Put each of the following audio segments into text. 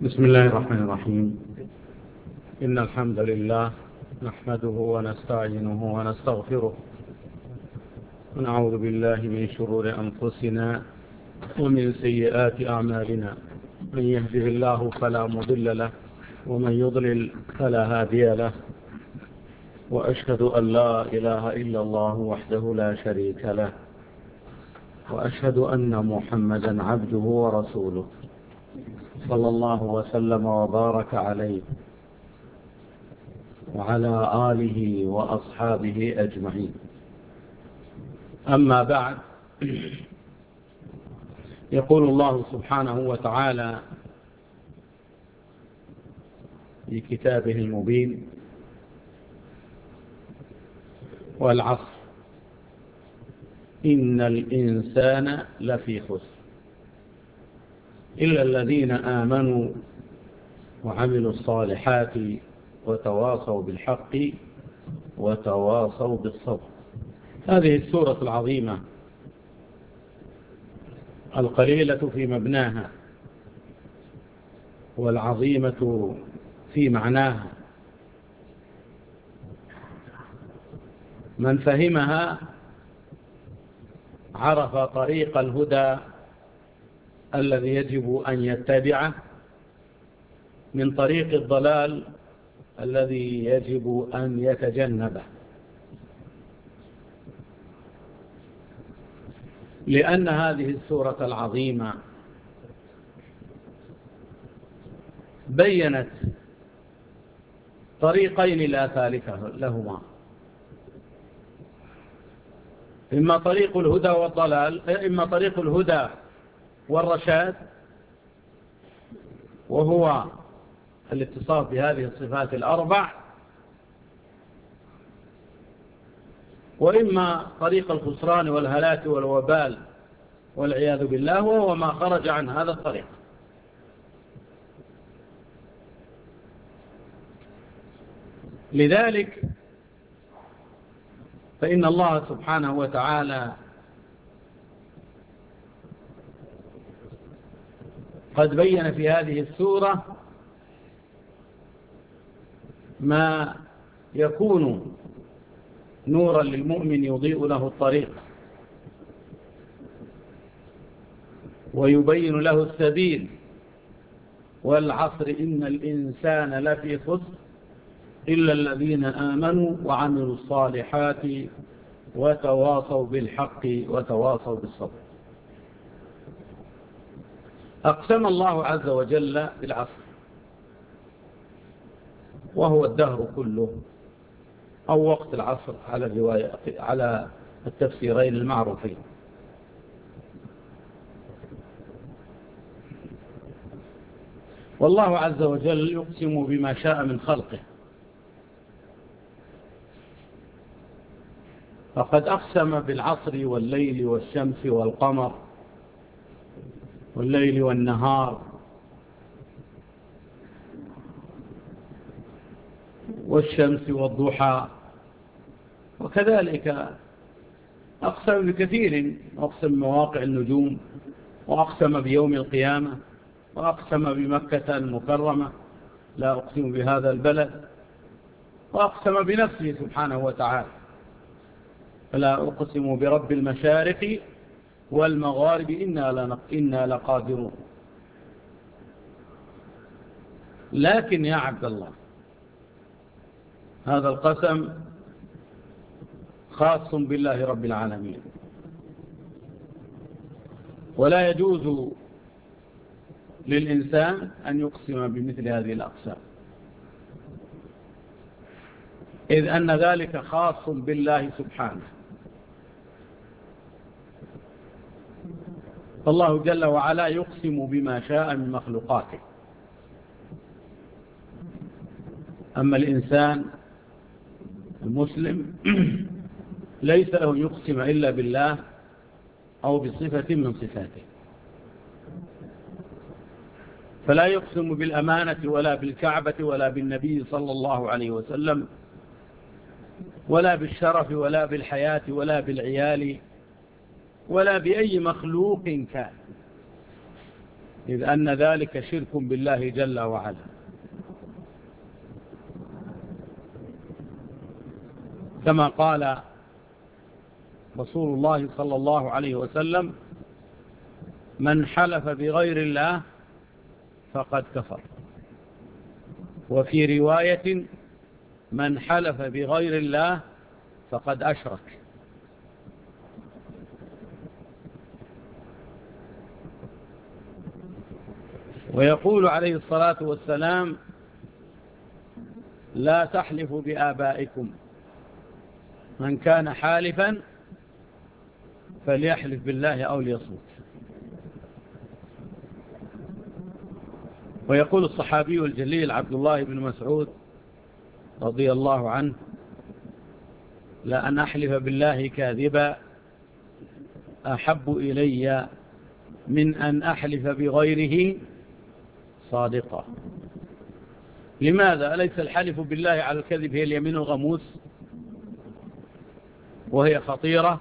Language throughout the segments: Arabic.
بسم الله الرحمن الرحيم. إن الحمد لله نحمده ونستعينه ونستغفره ونعوذ بالله من شرور أنفسنا ومن سيئات أعمالنا. من يهده الله فلا مضل له ومن يضلل فلا هادي له، وأشهد أن لا إله إلا الله وحده لا شريك له، وأشهد أن محمدا عبده ورسوله صلى الله وسلم وبارك عليه وعلى آله وأصحابه أجمعين. أما بعد، يقول الله سبحانه وتعالى في كتابه المبين: والعصر إن الإنسان لفي خسر إلا الذين آمنوا وعملوا الصالحات وتواصوا بالحق وتواصوا بالصبر. هذه السورة العظيمة القليلة في مبناها والعظيمة في معناها، من فهمها عرف طريق الهدى الذي يجب أن يتبعه من طريق الضلال الذي يجب أن يتجنبه، لأن هذه السورة العظيمة بيّنت طريقين لا ثالث لهما: إما طريق الهدى والضلال، إما طريق الهدى والرشاد وهو الاتصاف بهذه الصفات الأربع، وإما طريق الخسران والهلاك والوبال والعياذ بالله، وهو ما خرج عن هذا الطريق. لذلك فإن الله سبحانه وتعالى قد بين في هذه السورة ما يكون نورا للمؤمن يضيء له الطريق ويبين له السبيل. والعصر إن الإنسان لفي خسر إلا الذين آمنوا وعملوا الصالحات وتواصوا بالحق وتواصوا بالصبر. أقسم الله عز وجل بالعصر، وهو الدهر كله أو وقت العصر على التفسيرين المعروفين. والله عز وجل يقسم بما شاء من خلقه، فقد أقسم بالعصر والليل والشمس والقمر والليل والنهار والشمس والضحى، وكذلك أقسم بكثير، أقسم بمواقع النجوم، وأقسم بيوم القيامة، وأقسم بمكة المكرمة لا أقسم بهذا البلد، وأقسم بنفسه سبحانه وتعالى: فلا أقسم برب المشارق والمغارب إنا لقادرون. لكن يا عبد الله، هذا القسم خاص بالله رب العالمين، ولا يجوز للإنسان أن يقسم بمثل هذه الأقسام، إذ أن ذلك خاص بالله سبحانه. فالله جل وعلا يقسم بما شاء من مخلوقاته، أما الإنسان المسلم ليس له يقسم إلا بالله أو بصفة من صفاته، فلا يقسم بالأمانة ولا بالكعبة ولا بالنبي صلى الله عليه وسلم ولا بالشرف ولا بالحياة ولا بالعيال ولا بأي مخلوق كان، إذ أن ذلك شرك بالله جل وعلا. كما قال رسول الله صلى الله عليه وسلم: من حلف بغير الله فقد كفر. وفي رواية: من حلف بغير الله فقد أشرك. ويقول عليه الصلاة والسلام: لا تحلفوا بآبائكم، من كان حالفا فليحلف بالله أو ليصمت. ويقول الصحابي الجليل عبد الله بن مسعود رضي الله عنه: لأن أحلف بالله كاذبا أحب إلي من أن أحلف بغيره صادقا. لماذا؟ أليس الحلف بالله على الكذب هي اليمين الغموس، وهي خطيرة؟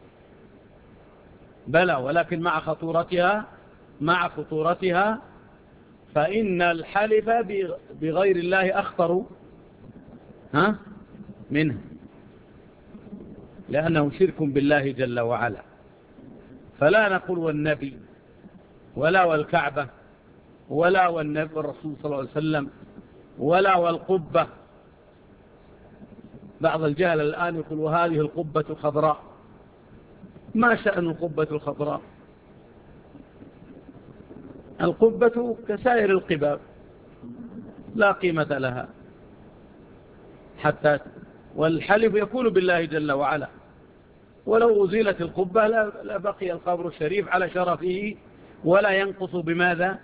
بلى، ولكن مع خطورتها فإن الحلف بغير الله أخطر منه، لأنه شرك بالله جل وعلا. فلا نقول والنبي ولا والكعبة ولا والنبي والرسول صلى الله عليه وسلم ولا والقبة. بعض الجهل الآن يقول: وهذه القبة خضراء. ما شأن القبة الخضراء؟ القبة كسائر القباب لا قيمة لها حتى. والحلف يكون بالله جل وعلا، ولو أزيلت القبة لا بقي القبر الشريف على شرفه، ولا ينقص بماذا؟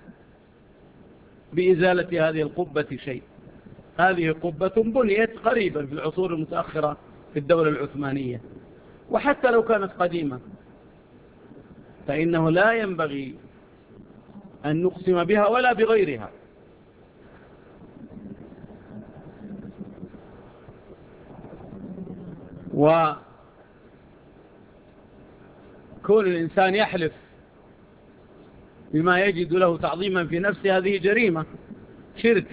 بإزالة هذه القبة شيء. هذه قبة بنيت قريبا في العصور المتأخرة في الدولة العثمانية، وحتى لو كانت قديمة فإنه لا ينبغي أن نقسم بها ولا بغيرها. وكون الإنسان يحلف بما يجد له تعظيما في نفسه هذه جريمة شرك،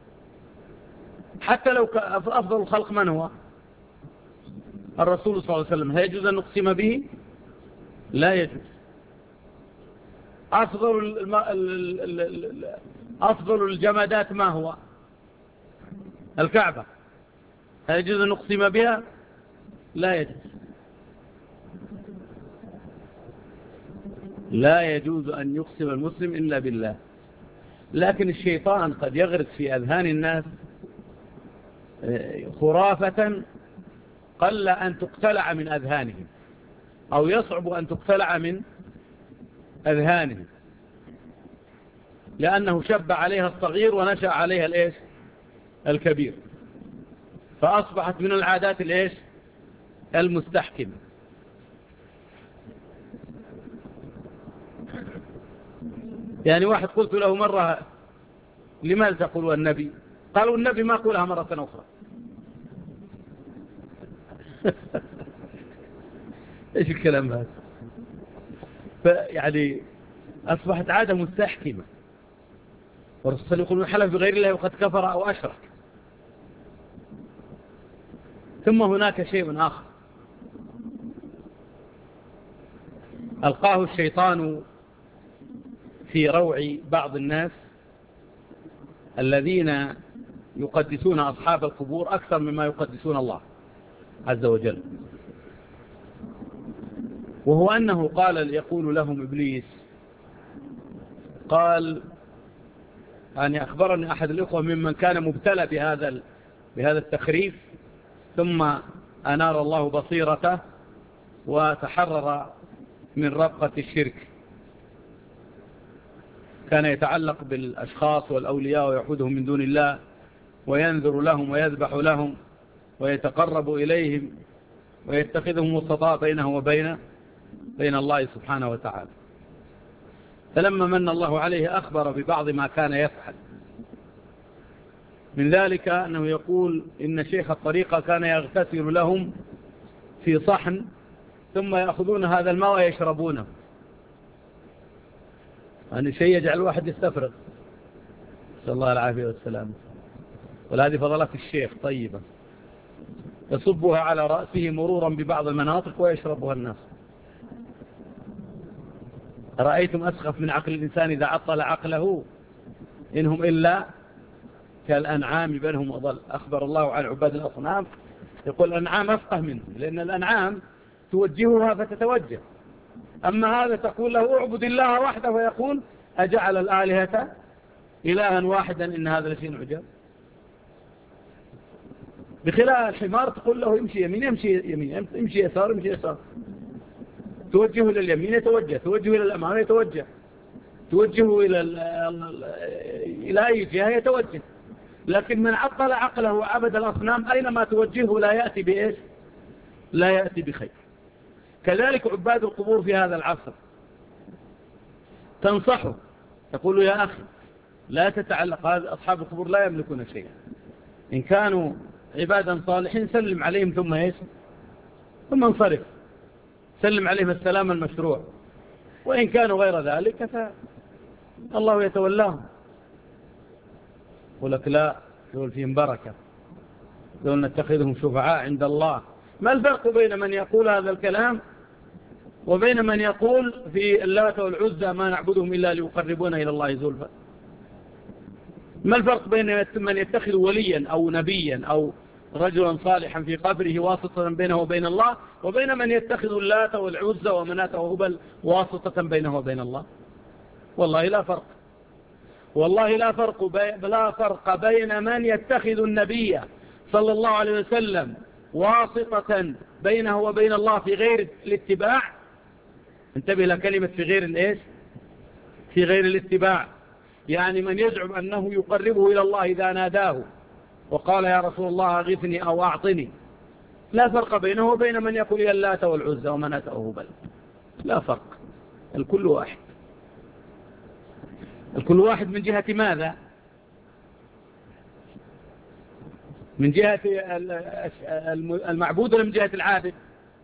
حتى لو أفضل الخلق من هو؟ الرسول صلى الله عليه وسلم. هل يجوز أن نقسم به؟ لا يجوز. أفضل الجمادات ما هو؟ الكعبة. هل يجوز أن نقسم بها؟ لا يجوز. لا يجوز أن يقسم المسلم إلا بالله. لكن الشيطان قد يغرس في أذهان الناس خرافة قل أن تقتلع من أذهانهم، أو يصعب أن تقتلع من أذهانهم، لأنه شب عليها الصغير ونشأ عليها الكبير، فأصبحت من العادات المستحكمة. يعني واحد قلت له مرة: لماذا تقول والنبي؟ قالوا: النبي ما قولها مرة أخرى. إيش الكلام هذا؟ فيعني أصبحت عادة مستحكمة. والرسول يقول: من حلف بغير الله وقد كفر أو أشرك. ثم هناك شيء آخر ألقاه الشيطان في روع بعض الناس الذين يقدسون أصحاب القبور أكثر مما يقدسون الله عز وجل، وهو أنه يقول لهم إبليس، قال: يعني أخبرني أحد الإخوة ممن كان مبتلى بهذا التخريف، ثم أنار الله بصيرته وتحرر من ربقة الشرك. كان يتعلق بالأشخاص والأولياء ويعبدهم من دون الله، وينذر لهم ويذبح لهم ويتقرب إليهم ويتخذهم وسطاء بينه وبين الله سبحانه وتعالى. فلما من الله عليه أخبر ببعض ما كان يفعل، من ذلك أنه يقول إن شيخ الطريقة كان يغتسل لهم في صحن، ثم يأخذون هذا الماء ويشربونه. يعني شيء يجعل الواحد يستفرغ، نسأل الله العافية والسلام. وهذه فضلات الشيخ طيبة، يصبها على رأسه مرورا ببعض المناطق ويشربها الناس. رأيتم أسخف من عقل الإنسان إذا عطل عقله؟ إنهم إلا كالأنعام بل هم أضل. أخبر الله عن عباد الأصنام، يقول الأنعام أفقه منه، لأن الأنعام توجهها فتتوجه، أما هذا تقول له اعبد الله وحده ويقول أجعل الآلهة إلها واحدا إن هذا لشيء عجاب. بخلاف الحمار تقول له امشي يمين يمشي يمين، امشي يسار يمشي يسار، توجهه إلى اليمين يتوجه، توجهه إلى الأمام يتوجه، توجهه إلى أي جهة يتوجه. لكن من عطل عقله وعبد الأصنام أينما توجهه لا يأتي بإيش؟ لا يأتي بخير. كذلك عباد القبور في هذا العصر تنصحه، تقول يا أخي لا تتعلق، هذا أصحاب القبور لا يملكون شيئا، إن كانوا عبادا صالحين سلم عليهم ثم إيش؟ ثم انصرف، سلم عليهم السلام المشروع، وإن كانوا غير ذلك فالله يتولاهم. يقول لك لا، يقول فيهم بركة، يقول نتخذهم شفعاء عند الله. ما الفرق بين من يقول هذا الكلام وبين من يقول في اللات والعزى ما نعبدهم إلا ليقربونا إلى الله زلفى؟ ما الفرق بين من يتخذ وليا أو نبيا أو رجلا صالحا في قبره واسطة بينه وبين الله، وبين من يتخذ اللات والعزى ومناة وهبل واسطة بينه وبين الله؟ والله لا فرق، والله لا فرق بين من يتخذ النبي صلى الله عليه وسلم واسطة بينه وبين الله في غير الاتباع. انتبه لكلمة في غير الايش؟ في غير الاتباع، يعني من يزعم أنه يقربه إلى الله إذا ناداه وقال يا رسول الله أغثني أو أعطني. لا فرق بينه وبين من يقول يا اللات والعزى ومناة وهبل، لا فرق، الكل واحد. الكل واحد من جهة ماذا؟ من جهة المعبود ولا من جهة العابد؟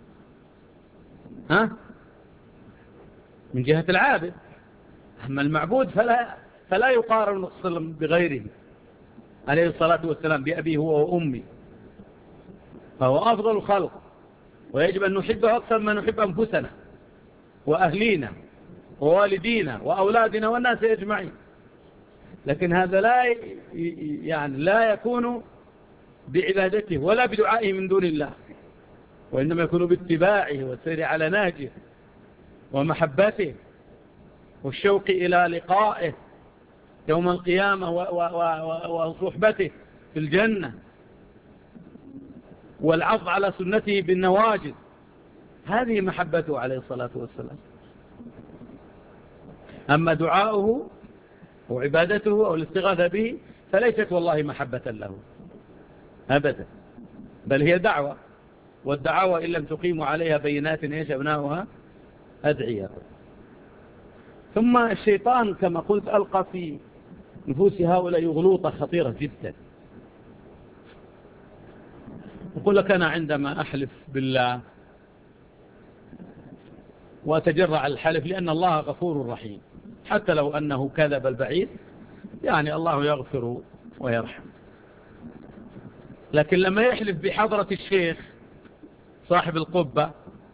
ها؟ من جهة العابد. أما المعبود فلا يقارن بغيره عليه الصلاة والسلام، بأبي هو وأمي، فهو أفضل الخلق، ويجب أن نحبه أكثر ما نحب أنفسنا وأهلينا ووالدينا وأولادنا والناس يجمعين. لكن هذا لا يكون بعبادته ولا بدعائه من دون الله، وإنما يكون باتباعه والسير على نهجه ومحبته والشوق إلى لقائه يوم القيامة وصحبته في الجنة والعض على سنته بالنواجذ. هذه محبته عليه الصلاة والسلام. أما دعاؤه وعبادته أو الاستغاثة به فليست والله محبة له أبدا، بل هي دعوة، والدعوة إن لم تقيموا عليها بينات إيش أبناؤها أدعية. ثم الشيطان كما قلت ألقى في نفوس هؤلاء غلوطة خطيرة جدا. أقول لك أنا عندما أحلف بالله وأتجرع الحلف لأن الله غفور رحيم، حتى لو أنه كذب البعيد يعني الله يغفر ويرحم. لكن لما يحلف بحضرة الشيخ صاحب القبة،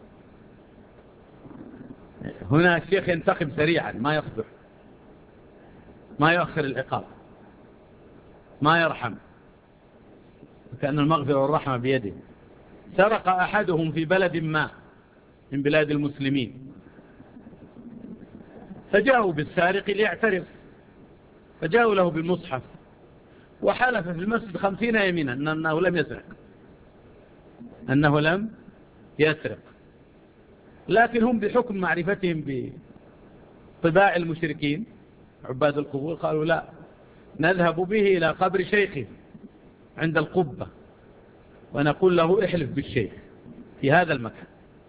هنا الشيخ ينتقم سريعا، ما يصبر، ما يؤخر العقاب، ما يرحم، كأن المغفرة والرحمة بيده. سرق أحدهم في بلد ما من بلاد المسلمين، فجاءوا بالسارق ليعترف، فجاءوا له بالمصحف وحلف في المسجد 50 يمينا أنه لم يسرق، أنه لم يسرق. لكن هم بحكم معرفتهم بطباع المشركين عباد القبور قالوا لا، نذهب به إلى قبر شيخه عند القبة ونقول له احلف بالشيخ في هذا المكان.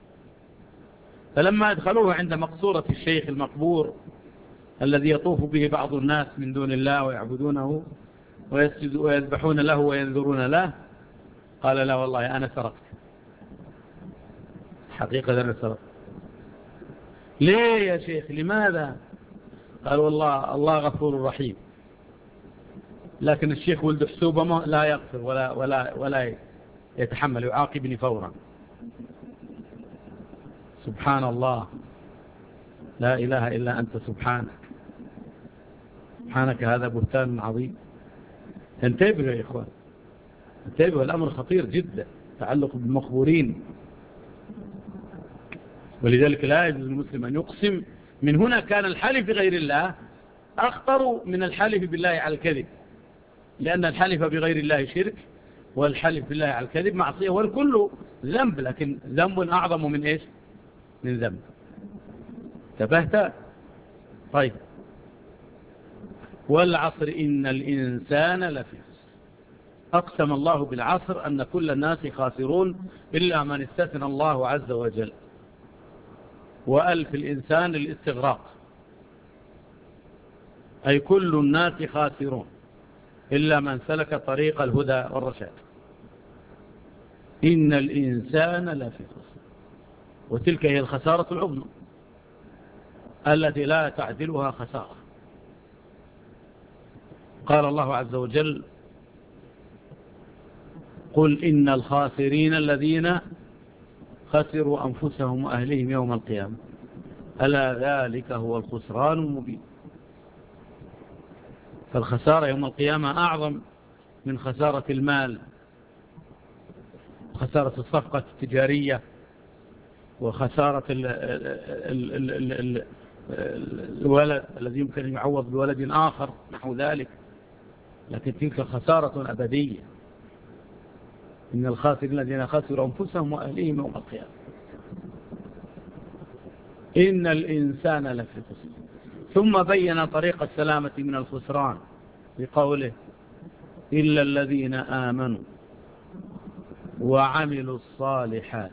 فلما أدخلوه عند مقصورة الشيخ المقبور الذي يطوف به بعض الناس من دون الله ويعبدونه ويذبحون له وينذرون له، قال لا والله أنا سرقت، حقيقة أنا سرقت. ليه يا شيخ؟ لماذا؟ قال والله الله غفور رحيم، لكن الشيخ ولد حسوبة لا يغفر ولا يتحمل، يعاقبني فورا. سبحان الله، لا إله إلا أنت سبحانك، سبحانك، هذا بهتان عظيم. انتبهوا يا إخوان، انتبهوا، الأمر خطير جدا، تعلق بالمقبورين. ولذلك لا يجوز للمسلم أن يقسم. من هنا كان الحلف بغير الله أخطر من الحلف بالله على الكذب، لأن الحلف بغير الله شرك، والحلف بالله على الكذب معصية، والكل ذنب، لكن ذنب أعظم من إيش؟ من ذنب. تبهت. طيب، والعصر إن الإنسان لفي خسر. أقسم الله بالعصر أن كل الناس خاسرون إلا من استثنى الله عز وجل، وألف الإنسان للاستغراق، أي كل الناس خاسرون إلا من سلك طريق الهدى والرشاد. إن الإنسان لفي خسر، وتلك هي الخسارة العظمى التي لا تعدلها خسارة. قال الله عز وجل: قل إن الخاسرين الذين خسروا أنفسهم وأهليهم يوم القيامة ألا ذلك هو الخسران المبين. فالخسارة يوم القيامة أعظم من خسارة المال، خسارة الصفقة التجارية، وخسارة الولد الذي يمكن أن يعوض بولد آخر نحو ذلك، لكن تلك خسارة أبدية. إن الخاسرين الذين خسروا أنفسهم وأهليهم يوم القيامة. إن الإنسان لفي خسر. ثم بين طريق السلامة من الخسران بقوله: إلا الذين آمنوا وعملوا الصالحات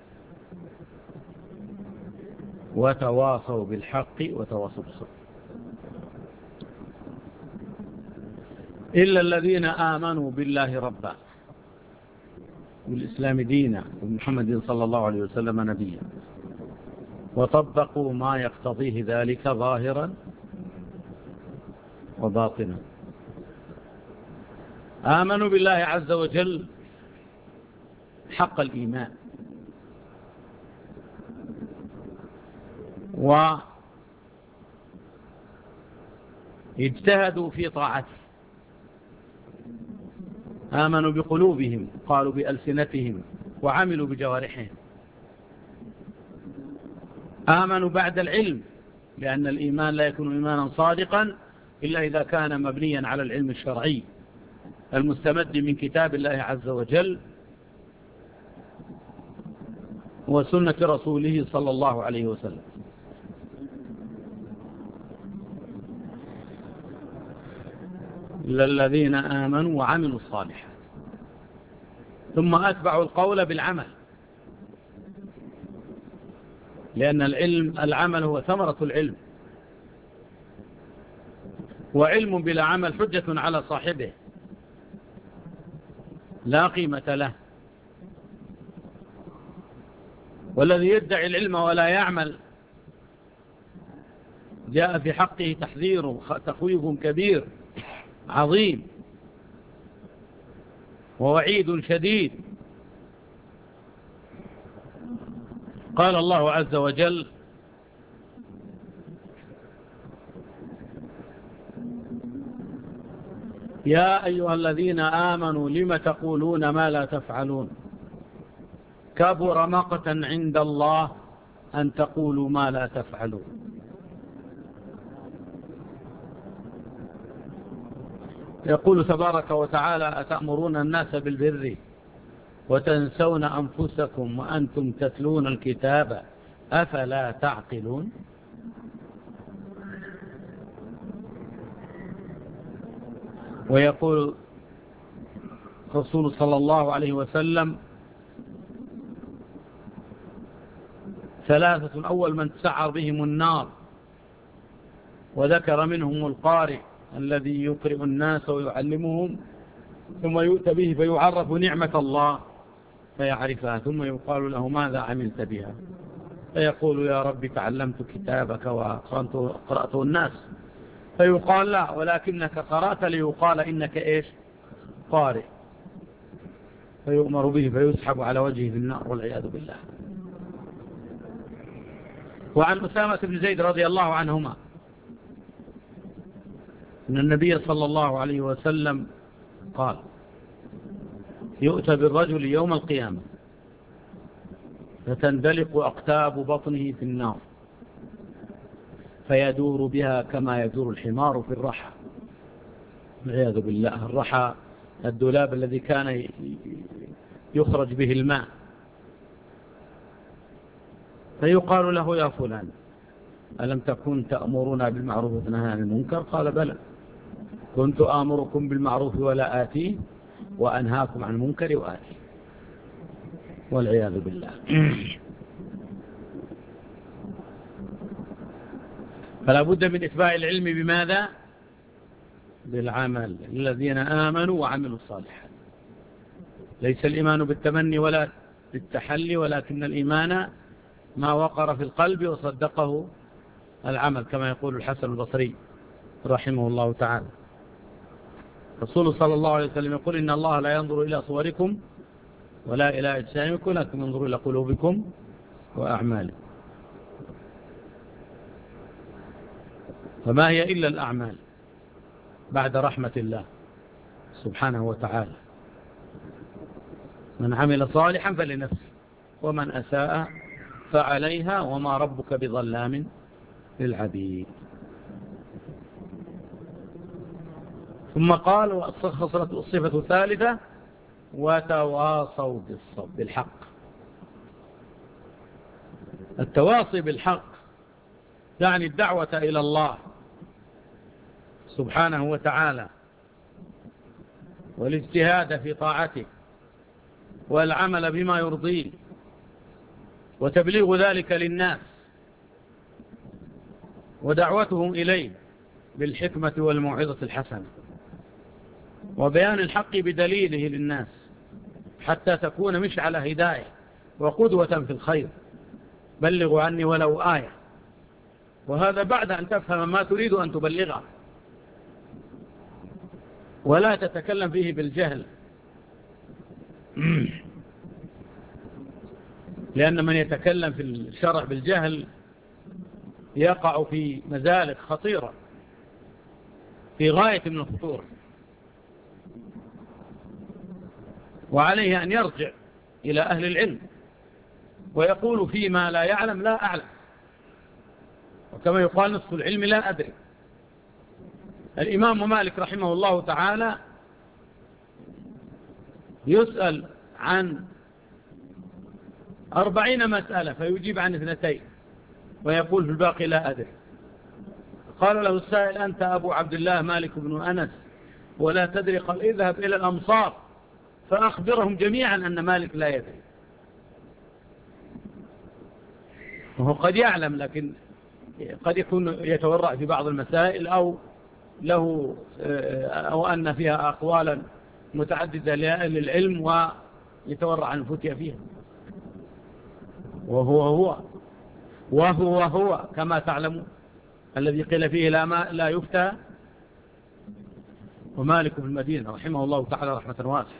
وتواصوا بالحق وتواصوا بالصبر. إلا الذين آمنوا بالله ربا، والإسلام دينا، ومحمد صلى الله عليه وسلم نبيا، وطبقوا ما يقتضيه ذلك ظاهرا وباطنا. آمنوا بالله عز وجل حق الإيمان، واجتهدوا في طاعته. آمنوا بقلوبهم، قالوا بألسنتهم، وعملوا بجوارحهم. آمنوا بعد العلم، لأن الإيمان لا يكون إيمانا صادقا إلا إذا كان مبنيا على العلم الشرعي المستمد من كتاب الله عز وجل وسنة رسوله صلى الله عليه وسلم. للذين آمنوا وعملوا الصالحات، ثم أتبعوا القول بالعمل، لأن العمل هو ثمرة العلم، وعلم بلا عمل حجة على صاحبه لا قيمة له. والذي يدعي العلم ولا يعمل جاء في حقه تحذير تخويف كبير عظيم ووعيد شديد. قال الله عز وجل: يا أيها الذين آمنوا لم تقولون ما لا تفعلون كبر مقتا عند الله أن تقولوا ما لا تفعلون. يقول تبارك وتعالى: أتأمرون الناس بالبر وتنسون أنفسكم وأنتم تتلون الكتاب أفلا تعقلون. ويقول الرسول صلى الله عليه وسلم: ثلاثة أول من تسعر بهم النار، وذكر منهم القارئ الذي يقرئ الناس ويعلمهم، ثم يؤتى به فيعرف نعمة الله فيعرفها، ثم يقال له: ماذا عملت بها؟ فيقول: يا رب تعلمت كتابك وقرأته الناس فيقال لا، ولكنك قرأت ليقال إنك إيش؟ قارئ، فيؤمر به فيسحب على وجهه في النار والعياذ بالله. وعن أسامة بن زيد رضي الله عنهما أن النبي صلى الله عليه وسلم قال: يؤتى بالرجل يوم القيامة فتندلق أقتاب بطنه في النار فيدور بها كما يدور الحمار في الرحى، والعياذ بالله. الرحى الدولاب الذي كان يخرج به الماء. فيقال له: يا فلان، ألم تكن تأمرنا بالمعروف وتنهى عن المنكر؟ قال: بلى، كنت آمركم بالمعروف ولا آتيه، وأنهاكم عن المنكر وآتيه، والعياذ بالله. فلا بد من إتباع العلم بماذا؟ بالعمل. الذين آمنوا وعملوا الصالحات. ليس الإيمان بالتمني ولا بالتحلي، ولكن الإيمان ما وقر في القلب وصدقه العمل، كما يقول الحسن البصري رحمه الله تعالى. رسول صلى الله عليه وسلم يقول: إن الله لا ينظر إلى صوركم ولا إلى أجسامكم، لكن ينظر إلى قلوبكم وأعمالكم. فما هي إلا الأعمال بعد رحمة الله سبحانه وتعالى. من عمل صالحا فلنفسه ومن أساء فعليها وما ربك بظلام للعبيد. ثم قال: الصفة الثالثة: وتواصوا بالحق. التواصي بالحق يعني الدعوة إلى الله سبحانه وتعالى، والاجتهاد في طاعته، والعمل بما يرضيه، وتبليغ ذلك للناس، ودعوتهم إليه بالحكمة والموعظة الحسنة، وبيان الحق بدليله للناس حتى تكون مشعل هداية وقدوة في الخير. بلغوا عني ولو آية. وهذا بعد أن تفهم ما تريد أن تبلغه، ولا تتكلم فيه بالجهل. لأن من يتكلم في الشرع بالجهل يقع في مزالق خطيرة في غاية من الخطورة، وعليه أن يرجع إلى أهل العلم ويقول فيما لا يعلم لا أعلم، وكما يقال: نصف العلم لا أدري. الإمام مالك رحمه الله تعالى يسأل عن 40 مسألة فيجيب عن 2 ويقول في الباقي لا أدري. قال له السائل: أنت أبو عبد الله مالك بن أنس ولا تدري؟ قال: اذهب إلى الأمصار فأخبرهم جميعا أن مالك لا يدري. وهو قد يعلم، لكن قد يكون يتورع في بعض المسائل، أو أن فيها أقوالا متعددة لأهل العلم ويتورع عن الفتية فيها. وهو كما تعلمون الذي قيل فيه لا يفتى، ومالك في المدينة رحمه الله تعالى رحمة واسعة.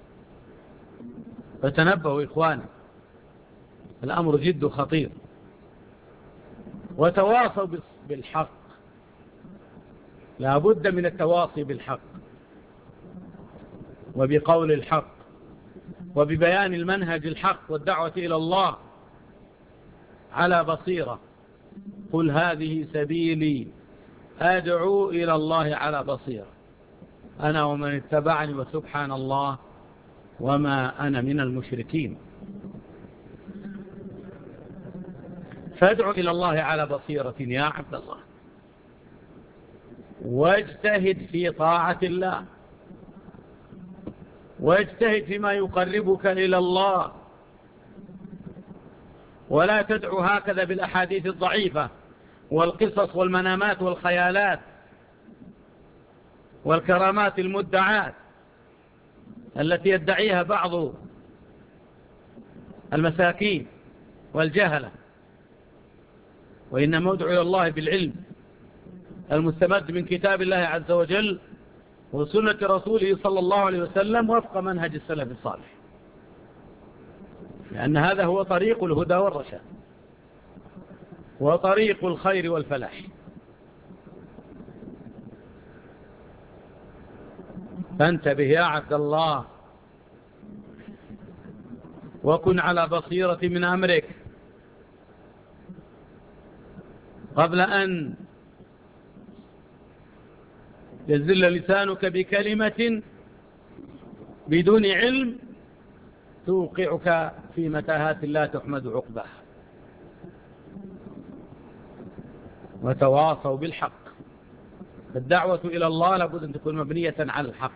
فتنبهوا إخواني، الأمر جد خطير. وتواصوا بالحق، لا بد من التواصي بالحق وبقول الحق وببيان المنهج الحق والدعوة إلى الله على بصيرة. قل هذه سبيلي أدعو إلى الله على بصيرة أنا ومن اتبعني وسبحان الله وما أنا من المشركين. فادعو إلى الله على بصيرة يا عبد الله، واجتهد في طاعة الله، واجتهد فيما يقربك إلى الله، ولا تدعو هكذا بالأحاديث الضعيفة والقصص والمنامات والخيالات والكرامات المدعاة التي يدعيها بعض المساكين والجهلة. وإنما ادعو إلى الله بالعلم المستمد من كتاب الله عز وجل وسنة رسوله صلى الله عليه وسلم وفق منهج السلف الصالح، لأن هذا هو طريق الهدى والرشاد وطريق الخير والفلاح. فانتبه يا عبد الله، وكن على بصيرة من أمرك قبل أن يزل لسانك بكلمة بدون علم توقعك في متاهات لا تحمد عقباها. وتواصوا بالحق. الدعوة إلى الله لابد أن تكون مبنية على الحق،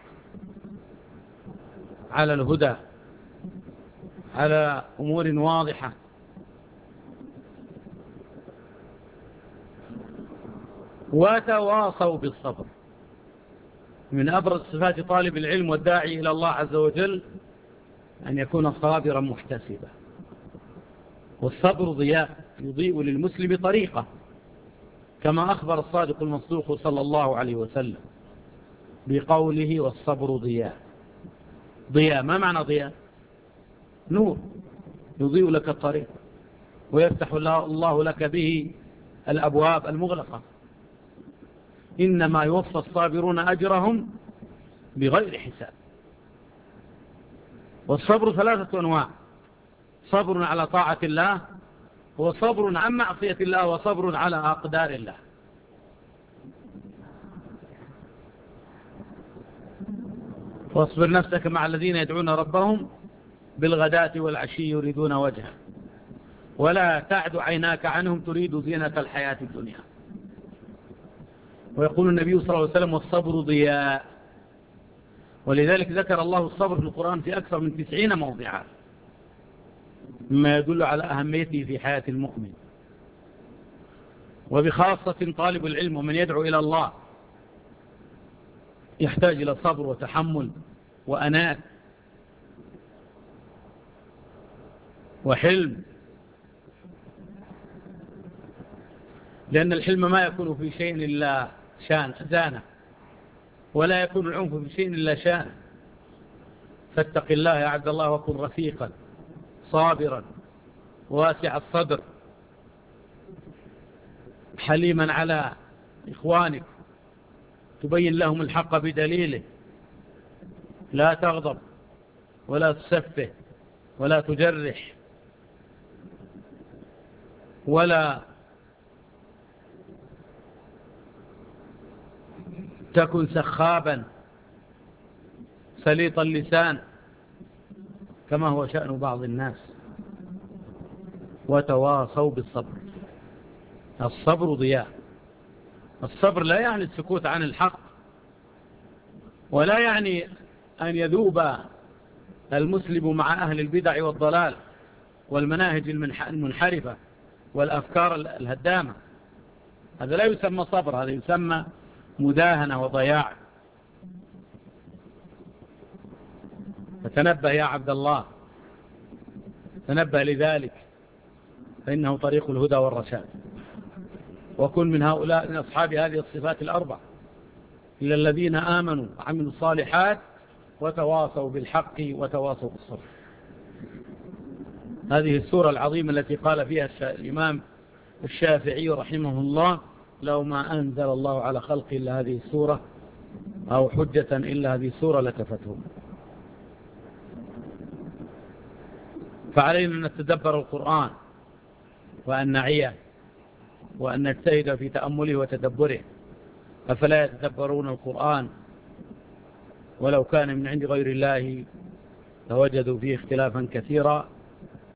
على الهدى، على أمور واضحة. وتواصوا بالصبر. من أبرز صفات طالب العلم والداعي إلى الله عز وجل أن يكون صابرا محتسبا. والصبر ضياء يضيء للمسلم طريقة، كما أخبر الصادق المصدوق صلى الله عليه وسلم بقوله والصبر ضياء. ضياء، ما معنى ضياء؟ نور يضيء لك الطريق ويفتح الله لك به الأبواب المغلقة. إنما يوفى الصابرون أجرهم بغير حساب. والصبر ثلاثة أنواع: صبر على طاعة الله، وصبر عن معصية الله، وصبر على أقدار الله. واصبر نفسك مع الذين يدعون ربهم بالغداة والعشي يريدون وجهه ولا تعد عيناك عنهم تريد زينة الحياة الدنيا. ويقول النبي صلى الله عليه وسلم والصبر ضياء. ولذلك ذكر الله الصبر في القرآن في أكثر من 90 موضعا، مما يدل على أهميته في حياة المؤمن. وبخاصة طالب العلم ومن يدعو إلى الله يحتاج إلى صبر وتحمل وأناة وحلم، لأن الحلم ما يكون في شيء إلا زانه، ولا يكون العنف في شيء إلا شانه. فاتق الله يا عبد الله وكن رفيقا صابرا واسع الصدر حليما على إخوانك، تبين لهم الحق بدليله، لا تغضب ولا تسفه ولا تجرح ولا تكن سخابا سليط اللسان كما هو شأن بعض الناس. وتواصوا بالصبر. الصبر ضياء. الصبر لا يعني السكوت عن الحق، ولا يعني أن يذوب المسلم مع أهل البدع والضلال والمناهج المنحرفة والأفكار الهدامة. هذا لا يسمى صبر، هذا يسمى مداهنة وضياع. فتنبه يا عبد الله، تنبه لذلك، فإنه طريق الهدى والرشاد. وكن من هؤلاء من أصحاب هذه الصفات الأربع: إلا الذين آمنوا وعملوا الصالحات وتواصوا بالحق وتواصوا بالصبر. هذه السورة العظيمة التي قال فيها الإمام الشافعي رحمه الله: لو ما أنزل الله على خلق إلا هذه السورة أو حجة إلا هذه السورة لكفتهم. فعلينا أن نتدبر القرآن وأن نعيه وأن نجتهد في تأمله وتدبره. أفلا يتدبرون القرآن ولو كان من عند غير الله لوجدوا فيه اختلافا كثيرا